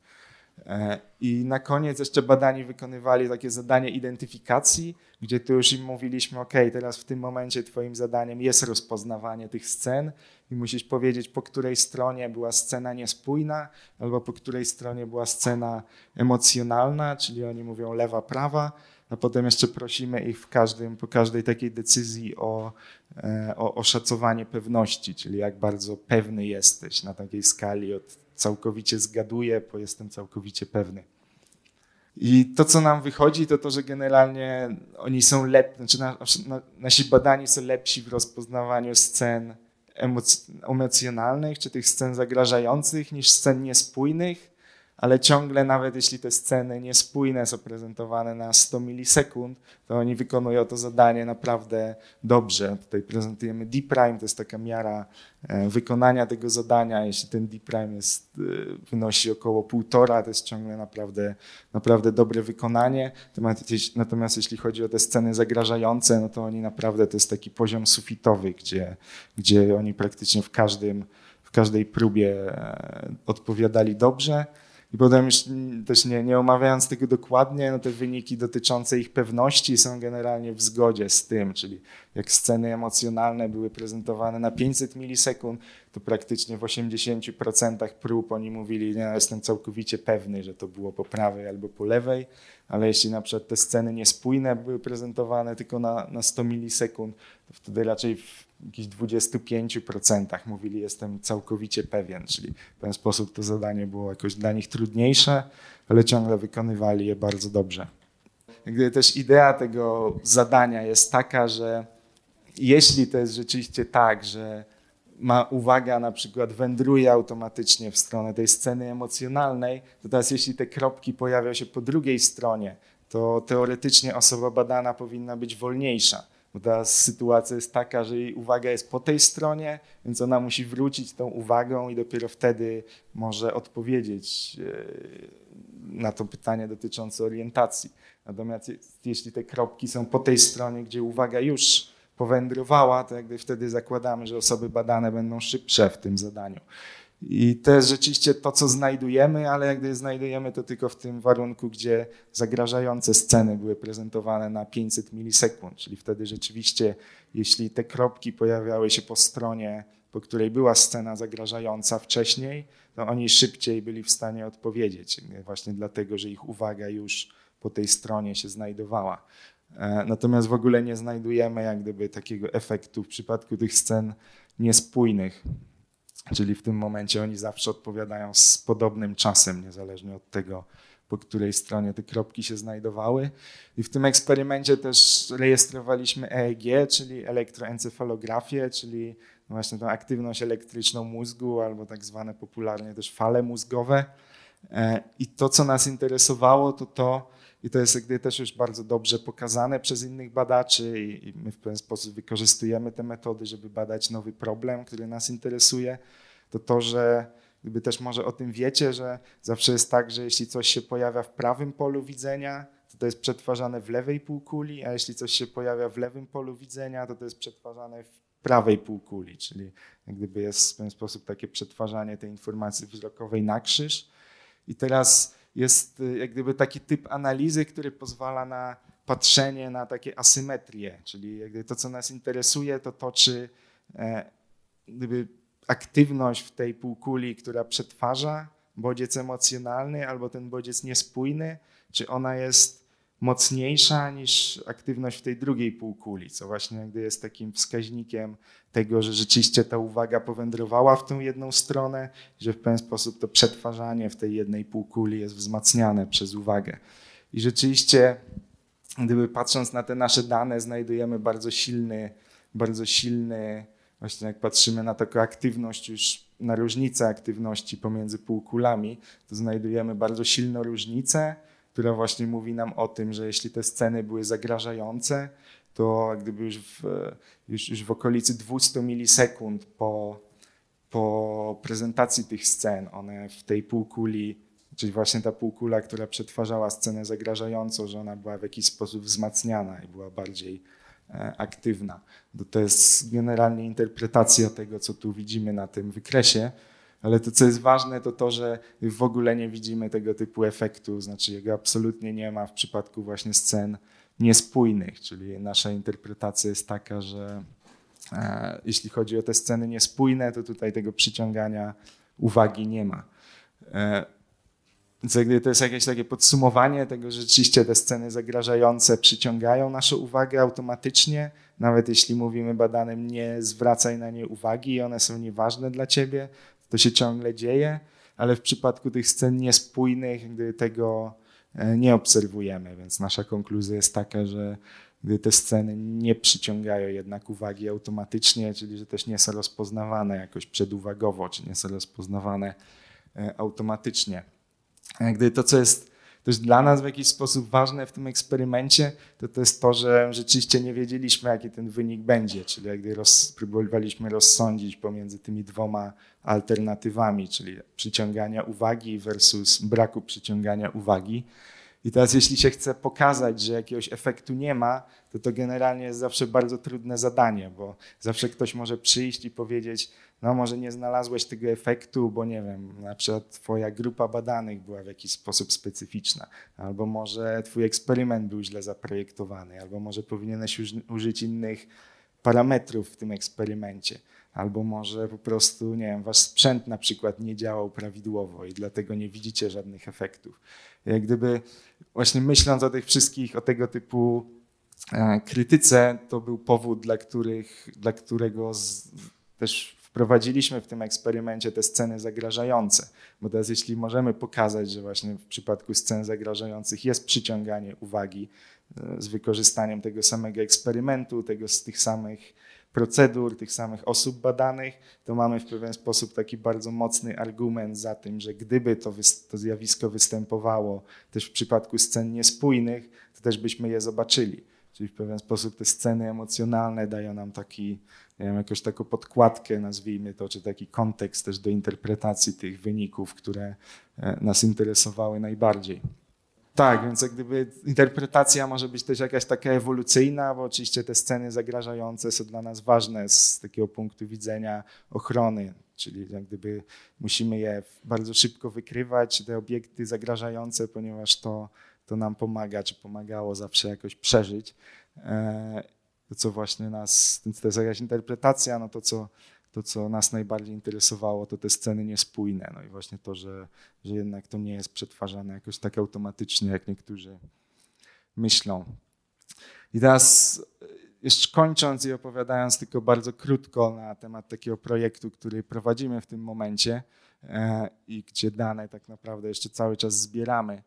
I na koniec jeszcze badani wykonywali takie zadanie identyfikacji, gdzie tu już im mówiliśmy, teraz w tym momencie twoim zadaniem jest rozpoznawanie tych scen i musisz powiedzieć, po której stronie była scena niespójna albo po której stronie była scena emocjonalna, czyli oni mówią lewa, prawa, a potem jeszcze prosimy ich po każdej takiej decyzji o oszacowanie pewności, czyli jak bardzo pewny jesteś na takiej skali od całkowicie zgaduję, po jestem całkowicie pewny. I to, co nam wychodzi, to, że generalnie oni są nasi badani są lepsi w rozpoznawaniu scen emocjonalnych, czy tych scen zagrażających niż scen niespójnych, ale ciągle nawet jeśli te sceny niespójne są prezentowane na 100 milisekund, to oni wykonują to zadanie naprawdę dobrze. Tutaj prezentujemy D-prime, to jest taka miara wykonania tego zadania. Jeśli ten D-prime wynosi około 1,5, to jest ciągle naprawdę dobre wykonanie. Natomiast jeśli chodzi o te sceny zagrażające, no to oni naprawdę to jest taki poziom sufitowy, gdzie oni praktycznie w każdej próbie odpowiadali dobrze. I potem już też nie omawiając tego dokładnie, no te wyniki dotyczące ich pewności są generalnie w zgodzie z tym, czyli jak sceny emocjonalne były prezentowane na 500 milisekund, to praktycznie w 80% prób oni mówili, nie, jestem całkowicie pewny, że to było po prawej albo po lewej, ale jeśli na przykład te sceny niespójne były prezentowane tylko na 100 milisekund, to wtedy raczej w jakichś 25% mówili, jestem całkowicie pewien, czyli w ten sposób to zadanie było jakoś dla nich trudniejsze, ale ciągle wykonywali je bardzo dobrze. Gdy też idea tego zadania jest taka, że jeśli to jest rzeczywiście tak, że uwaga na przykład wędruje automatycznie w stronę tej sceny emocjonalnej, to teraz jeśli te kropki pojawią się po drugiej stronie, to teoretycznie osoba badana powinna być wolniejsza. Bo teraz sytuacja jest taka, że jej uwaga jest po tej stronie, więc ona musi wrócić tą uwagą i dopiero wtedy może odpowiedzieć na to pytanie dotyczące orientacji. Natomiast jeśli te kropki są po tej stronie, gdzie uwaga już powędrowała, to jakby wtedy zakładamy, że osoby badane będą szybsze w tym zadaniu. I to jest rzeczywiście to, co znajdujemy, ale jakby znajdujemy to tylko w tym warunku, gdzie zagrażające sceny były prezentowane na 500 milisekund, czyli wtedy rzeczywiście, jeśli te kropki pojawiały się po stronie, po której była scena zagrażająca wcześniej, to oni szybciej byli w stanie odpowiedzieć, właśnie dlatego, że ich uwaga już po tej stronie się znajdowała. Natomiast w ogóle nie znajdujemy jak gdyby takiego efektu w przypadku tych scen niespójnych. Czyli w tym momencie oni zawsze odpowiadają z podobnym czasem, niezależnie od tego, po której stronie te kropki się znajdowały. I w tym eksperymencie też rejestrowaliśmy EEG, czyli elektroencefalografię, czyli właśnie tą aktywność elektryczną mózgu, albo tak zwane popularnie też fale mózgowe. I to, co nas interesowało, i to jest jakby też już bardzo dobrze pokazane przez innych badaczy i my w pewien sposób wykorzystujemy te metody, żeby badać nowy problem, który nas interesuje, to, że gdyby też może o tym wiecie, że zawsze jest tak, że jeśli coś się pojawia w prawym polu widzenia, to jest przetwarzane w lewej półkuli, a jeśli coś się pojawia w lewym polu widzenia, to jest przetwarzane w prawej półkuli, czyli jak gdyby jest w ten sposób takie przetwarzanie tej informacji wzrokowej na krzyż. I teraz jest jak gdyby taki typ analizy, który pozwala na patrzenie na takie asymetrie, czyli jakby to, co nas interesuje, to czy gdyby aktywność w tej półkuli, która przetwarza bodziec emocjonalny albo ten bodziec niespójny, czy ona jest mocniejsza niż aktywność w tej drugiej półkuli, co właśnie jakby jest takim wskaźnikiem tego, że rzeczywiście ta uwaga powędrowała w tą jedną stronę, że w pewien sposób to przetwarzanie w tej jednej półkuli jest wzmacniane przez uwagę. I rzeczywiście, gdyby patrząc na te nasze dane, znajdujemy bardzo silny, właśnie jak patrzymy na taką aktywność już, na różnicę aktywności pomiędzy półkulami, to znajdujemy bardzo silną różnicę, która właśnie mówi nam o tym, że jeśli te sceny były zagrażające, to jak gdyby już w okolicy 200 milisekund po prezentacji tych scen, one w tej półkuli, czyli właśnie ta półkula, która przetwarzała scenę zagrażającą, że ona była w jakiś sposób wzmacniana i była bardziej aktywna. To jest generalnie interpretacja tego, co tu widzimy na tym wykresie. Ale to, co jest ważne, to, że w ogóle nie widzimy tego typu efektu, znaczy jego absolutnie nie ma w przypadku właśnie scen niespójnych, czyli nasza interpretacja jest taka, że jeśli chodzi o te sceny niespójne, to tutaj tego przyciągania uwagi nie ma. Więc to jest jakieś takie podsumowanie tego, że rzeczywiście te sceny zagrażające przyciągają naszą uwagę automatycznie, nawet jeśli mówimy badanym nie zwracaj na nie uwagi i one są nieważne dla ciebie, to się ciągle dzieje, ale w przypadku tych scen niespójnych gdy tego nie obserwujemy, więc nasza konkluzja jest taka, że gdy te sceny nie przyciągają jednak uwagi automatycznie, czyli że też nie są rozpoznawane jakoś przeduwagowo, czy nie są rozpoznawane automatycznie. Gdy to, co jest też dla nas w jakiś sposób ważne w tym eksperymencie, to jest to, że rzeczywiście nie wiedzieliśmy, jaki ten wynik będzie, czyli jak gdy próbowaliśmy rozsądzić pomiędzy tymi dwoma alternatywami, czyli przyciągania uwagi versus braku przyciągania uwagi. I teraz jeśli się chce pokazać, że jakiegoś efektu nie ma, to generalnie jest zawsze bardzo trudne zadanie, bo zawsze ktoś może przyjść i powiedzieć, no może nie znalazłeś tego efektu, bo nie wiem, na przykład twoja grupa badanych była w jakiś sposób specyficzna, albo może twój eksperyment był źle zaprojektowany, albo może powinieneś użyć innych parametrów w tym eksperymencie. Albo może po prostu, nie wiem, wasz sprzęt na przykład nie działał prawidłowo i dlatego nie widzicie żadnych efektów. Jak gdyby właśnie myśląc o tych wszystkich, o tego typu krytyce, to był powód, dla którego też wprowadziliśmy w tym eksperymencie te sceny zagrażające. Bo teraz jeśli możemy pokazać, że właśnie w przypadku scen zagrażających jest przyciąganie uwagi z wykorzystaniem tego samego eksperymentu, z tych samych procedur, tych samych osób badanych, to mamy w pewien sposób taki bardzo mocny argument za tym, że gdyby to zjawisko występowało też w przypadku scen niespójnych, to też byśmy je zobaczyli. Czyli w pewien sposób te sceny emocjonalne dają nam taki, nie wiem, jakąś taką podkładkę, nazwijmy to, czy taki kontekst też do interpretacji tych wyników, które nas interesowały najbardziej. Tak, więc jak gdyby interpretacja może być też jakaś taka ewolucyjna, bo oczywiście te sceny zagrażające są dla nas ważne z takiego punktu widzenia ochrony, czyli jak gdyby musimy je bardzo szybko wykrywać, te obiekty zagrażające, ponieważ to nam pomaga, czy pomagało zawsze jakoś przeżyć. To, co właśnie nas, to jest jakaś interpretacja, no to, co nas najbardziej interesowało, to te sceny niespójne. No i właśnie to, że jednak to nie jest przetwarzane jakoś tak automatycznie, jak niektórzy myślą. I teraz jeszcze kończąc i opowiadając tylko bardzo krótko na temat takiego projektu, który prowadzimy w tym momencie i gdzie dane tak naprawdę jeszcze cały czas zbieramy.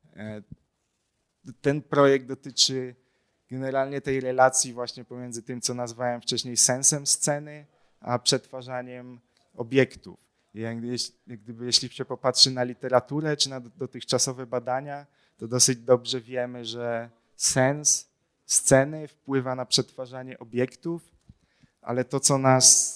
Ten projekt dotyczy generalnie tej relacji właśnie pomiędzy tym, co nazwałem wcześniej sensem sceny, a przetwarzaniem obiektów. I jeśli się popatrzy na literaturę czy na dotychczasowe badania, to dosyć dobrze wiemy, że sens sceny wpływa na przetwarzanie obiektów, ale to, co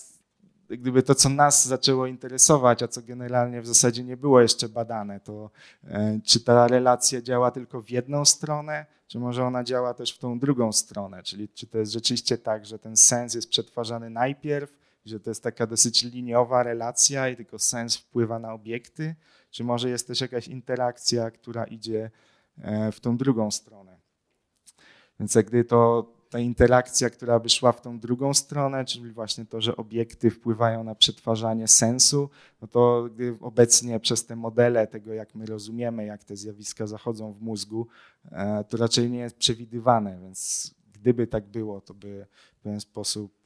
nas zaczęło interesować, a co generalnie w zasadzie nie było jeszcze badane, to czy ta relacja działa tylko w jedną stronę, czy może ona działa też w tą drugą stronę, czyli czy to jest rzeczywiście tak, że ten sens jest przetwarzany najpierw, że to jest taka dosyć liniowa relacja i tylko sens wpływa na obiekty, czy może jest też jakaś interakcja, która idzie w tą drugą stronę. Więc jak gdy ta interakcja, która by szła w tą drugą stronę, czyli właśnie to, że obiekty wpływają na przetwarzanie sensu, no to obecnie przez te modele tego, jak my rozumiemy, jak te zjawiska zachodzą w mózgu, to raczej nie jest przewidywane, więc gdyby tak było, to by w pewien sposób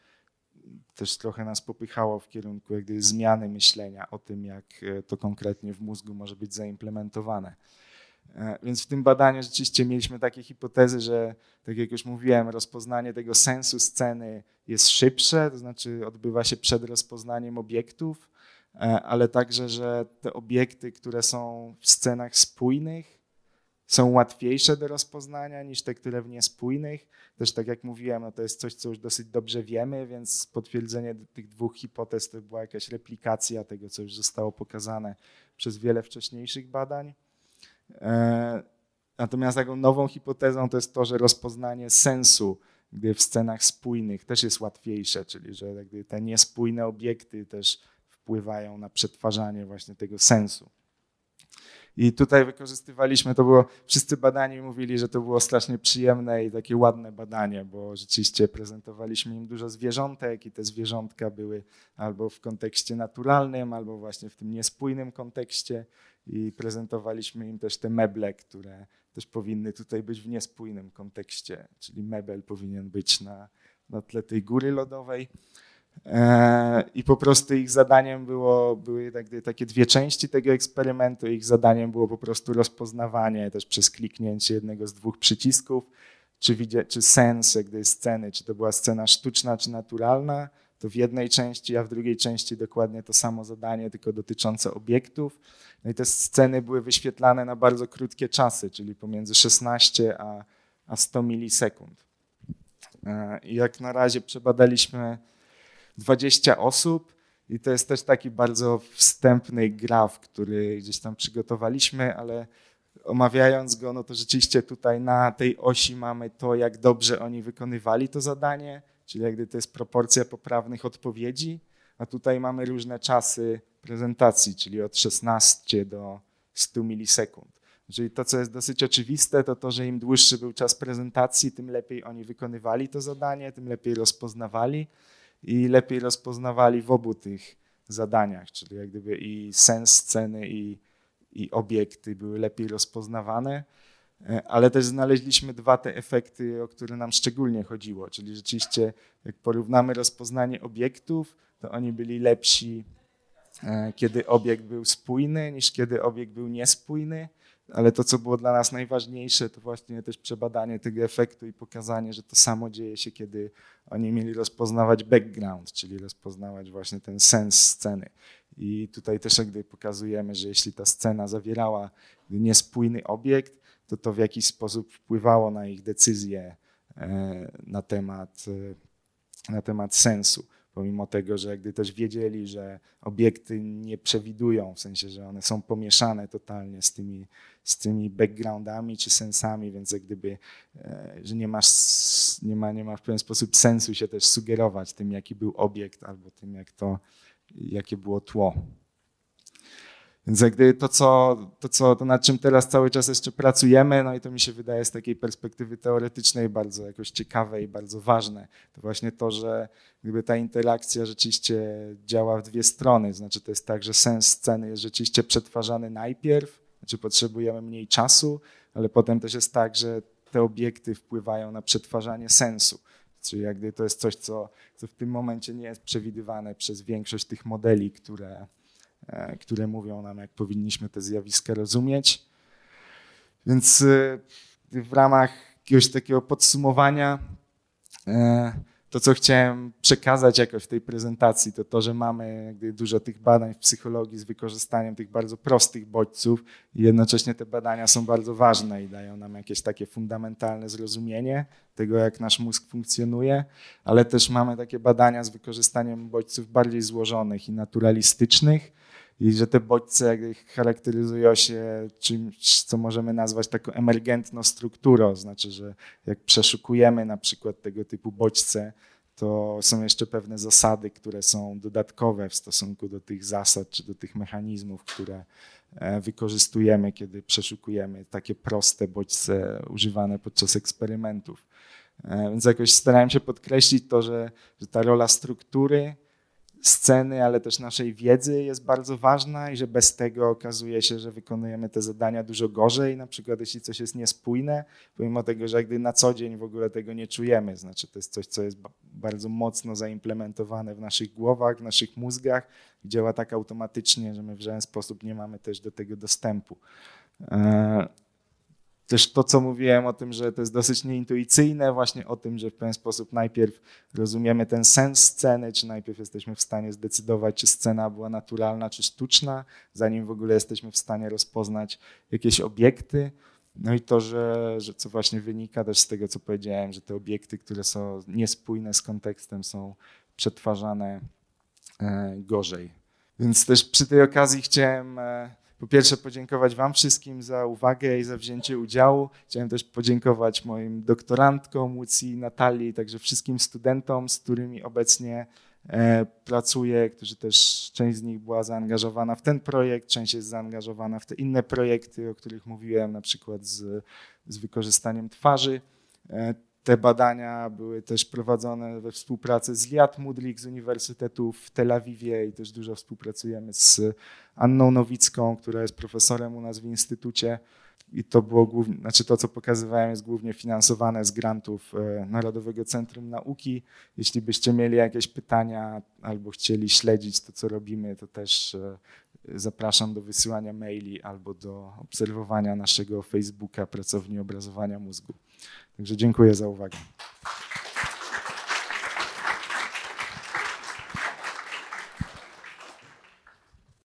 też trochę nas popychało w kierunku jak gdyby zmiany myślenia o tym, jak to konkretnie w mózgu może być zaimplementowane. Więc w tym badaniu rzeczywiście mieliśmy takie hipotezy, że tak jak już mówiłem, rozpoznanie tego sensu sceny jest szybsze, to znaczy odbywa się przed rozpoznaniem obiektów, ale także, że te obiekty, które są w scenach spójnych, są łatwiejsze do rozpoznania niż te, które w niespójnych. Też tak jak mówiłem, no to jest coś, co już dosyć dobrze wiemy, więc potwierdzenie tych dwóch hipotez to była jakaś replikacja tego, co już zostało pokazane przez wiele wcześniejszych badań. Natomiast taką nową hipotezą to jest to, że rozpoznanie sensu gdy w scenach spójnych też jest łatwiejsze, czyli że jakby te niespójne obiekty też wpływają na przetwarzanie właśnie tego sensu. I tutaj wykorzystywaliśmy, wszyscy badani mówili, że to było strasznie przyjemne i takie ładne badanie, bo rzeczywiście prezentowaliśmy im dużo zwierzątek i te zwierzątka były albo w kontekście naturalnym, albo właśnie w tym niespójnym kontekście i prezentowaliśmy im też te meble, które też powinny tutaj być w niespójnym kontekście, czyli mebel powinien być na tle tej góry lodowej. I po prostu ich zadaniem były takie dwie części tego eksperymentu. Ich zadaniem było po prostu rozpoznawanie też przez kliknięcie jednego z dwóch przycisków, czy sens sceny, czy to była scena sztuczna, czy naturalna, to w jednej części, a w drugiej części dokładnie to samo zadanie, tylko dotyczące obiektów. No i te sceny były wyświetlane na bardzo krótkie czasy, czyli pomiędzy 16 a 100 milisekund. I jak na razie przebadaliśmy 20 osób i to jest też taki bardzo wstępny graf, który gdzieś tam przygotowaliśmy, ale omawiając go, no to rzeczywiście tutaj na tej osi mamy to, jak dobrze oni wykonywali to zadanie, czyli jak gdy to jest proporcja poprawnych odpowiedzi, a tutaj mamy różne czasy prezentacji, czyli od 16 do 100 milisekund. Czyli to, co jest dosyć oczywiste, to to, że im dłuższy był czas prezentacji, tym lepiej oni wykonywali to zadanie, tym lepiej rozpoznawali i lepiej rozpoznawali w obu tych zadaniach, czyli jak gdyby i sens sceny i obiekty były lepiej rozpoznawane, ale też znaleźliśmy dwa te efekty, o które nam szczególnie chodziło, czyli rzeczywiście jak porównamy rozpoznanie obiektów, to oni byli lepsi, kiedy obiekt był spójny, niż kiedy obiekt był niespójny, ale to, co było dla nas najważniejsze, to właśnie też przebadanie tego efektu i pokazanie, że to samo dzieje się, kiedy oni mieli rozpoznawać background, czyli rozpoznawać właśnie ten sens sceny. I tutaj też jakby pokazujemy, że jeśli ta scena zawierała niespójny obiekt, to to w jakiś sposób wpływało na ich decyzje na temat sensu. Pomimo tego, że gdy też wiedzieli, że obiekty nie przewidują, w sensie, że one są pomieszane totalnie z tymi backgroundami czy sensami, więc jak gdyby, że nie ma w pewien sposób sensu się też sugerować tym, jaki był obiekt albo tym, jakie było tło. Więc jak gdyby to, nad czym teraz cały czas jeszcze pracujemy, no i to mi się wydaje z takiej perspektywy teoretycznej bardzo jakoś ciekawe i bardzo ważne, to właśnie to, że gdyby ta interakcja rzeczywiście działa w dwie strony, znaczy to jest tak, że sens sceny jest rzeczywiście przetwarzany najpierw, znaczy potrzebujemy mniej czasu, ale potem też jest tak, że te obiekty wpływają na przetwarzanie sensu. Czyli jak gdyby to jest coś, co w tym momencie nie jest przewidywane przez większość tych modeli, które mówią nam, jak powinniśmy te zjawiska rozumieć. Więc w ramach jakiegoś takiego podsumowania to, co chciałem przekazać jakoś w tej prezentacji, to to, że mamy dużo tych badań w psychologii z wykorzystaniem tych bardzo prostych bodźców i jednocześnie te badania są bardzo ważne i dają nam jakieś takie fundamentalne zrozumienie tego, jak nasz mózg funkcjonuje, ale też mamy takie badania z wykorzystaniem bodźców bardziej złożonych i naturalistycznych, i że te bodźce charakteryzują się czymś, co możemy nazwać taką emergentną strukturą, znaczy, że jak przeszukujemy na przykład tego typu bodźce, to są jeszcze pewne zasady, które są dodatkowe w stosunku do tych zasad czy do tych mechanizmów, które wykorzystujemy, kiedy przeszukujemy takie proste bodźce używane podczas eksperymentów. Więc jakoś starałem się podkreślić to, że ta rola struktury, sceny, ale też naszej wiedzy jest bardzo ważna i że bez tego okazuje się, że wykonujemy te zadania dużo gorzej, na przykład jeśli coś jest niespójne, pomimo tego, że gdy na co dzień w ogóle tego nie czujemy, znaczy to jest coś, co jest bardzo mocno zaimplementowane w naszych głowach, w naszych mózgach, działa tak automatycznie, że my w żaden sposób nie mamy też do tego dostępu. Też to, co mówiłem o tym, że to jest dosyć nieintuicyjne, właśnie o tym, że w pewien sposób najpierw rozumiemy ten sens sceny, czy najpierw jesteśmy w stanie zdecydować, czy scena była naturalna, czy sztuczna, zanim w ogóle jesteśmy w stanie rozpoznać jakieś obiekty. No i to, że co właśnie wynika też z tego, co powiedziałem, że te obiekty, które są niespójne z kontekstem, są przetwarzane gorzej. Więc też przy tej okazji chciałem po pierwsze podziękować wam wszystkim za uwagę i za wzięcie udziału. Chciałem też podziękować moim doktorantkom, Łucji, Natalii, także wszystkim studentom, z którymi obecnie pracuję, którzy też, część z nich była zaangażowana w ten projekt, część jest zaangażowana w te inne projekty, o których mówiłem, na przykład z wykorzystaniem twarzy. Te badania były też prowadzone we współpracy z Liat Mudlik z Uniwersytetu w Tel Awiwie i też dużo współpracujemy z Anną Nowicką, która jest profesorem u nas w instytucie. I to było głównie, znaczy to, co pokazywałem, jest głównie finansowane z grantów Narodowego Centrum Nauki. Jeśli byście mieli jakieś pytania albo chcieli śledzić to, co robimy, to też zapraszam do wysyłania maili albo do obserwowania naszego Facebooka Pracowni Obrazowania Mózgu. Także dziękuję za uwagę.